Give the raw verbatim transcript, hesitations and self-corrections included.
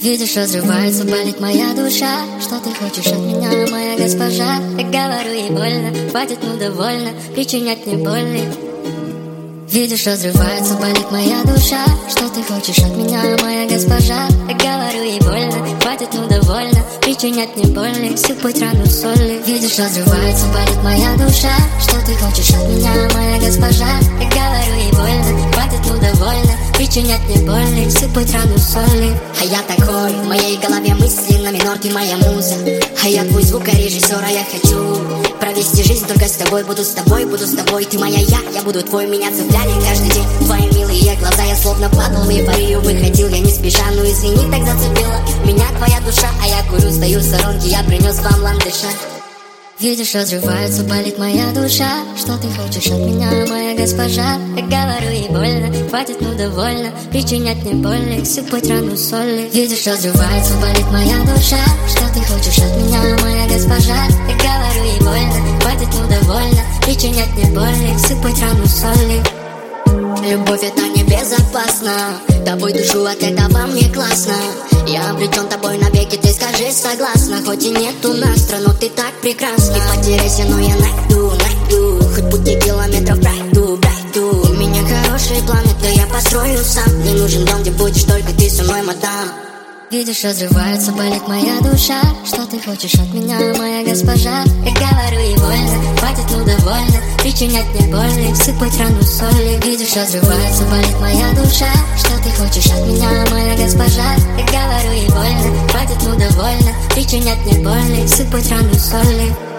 Видишь, разрывается, болит моя душа. Что ты хочешь от меня, моя госпожа? Я говорю ей больно, хватит, ну довольно причинять мне боли. Видишь, разрывается, болит моя душа. Что ты хочешь от меня, моя госпожа? Я говорю ей больно, хватит, ну довольно причинять мне боли, сыпать рану соли. Видишь, разрывается, болит моя душа. Что ты хочешь от меня, моя госпожа? Я говорю ей больно, хватит, ну довольно причинять мне боли, сыпать рану соли. А я такой, в моей голове мысли на минорке моя муза. А я твой звукорежиссер, а я хочу провести жизнь только с тобой. Буду с тобой, буду с тобой, ты моя я, я буду твой, меня цепляли каждый день твои милые глаза. Я словно падал в эйфорию, выходил я не спеша. Ну извини, так зацепила меня твоя душа. А я курю, стою в сторонке, я принес вам ландыша. Видишь, разрывается, болит моя душа. Что ты хочешь от меня, моя госпожа? Я говорю ей больно, хватит, ну довольно причинять мне боли, сыпать рану соли. Видишь, разрывается, болит моя душа. Что ты хочешь от меня, моя госпожа? Я говорю ей больно, хватит, ну довольно причинять мне боли, сыпать рану соли. Любовь это небезопасно, тобой душу от этого мне классно. Я обречен тобой навеки, ты скажи согласна. Хоть и нету настра, но ты так прекрасна. Не потеряйся, но я найду, найду. Хоть пути километров пройду, пройду. У меня хорошие планы, да я построю сам. Мне нужен дом, где будешь только ты со мной, мадам. Видишь, разрывается, болит моя душа. Что ты хочешь от меня, моя госпожа? Я говорю ей больно, хватит, ну довольно причинять мне боли, сыпать рану соли. Видишь, разрывается, болит моя душа. Что ты хочешь от меня, моя госпожа? Я говорю ей больно, хватит, ну довольно причинять мне боли, сыпать рану соли.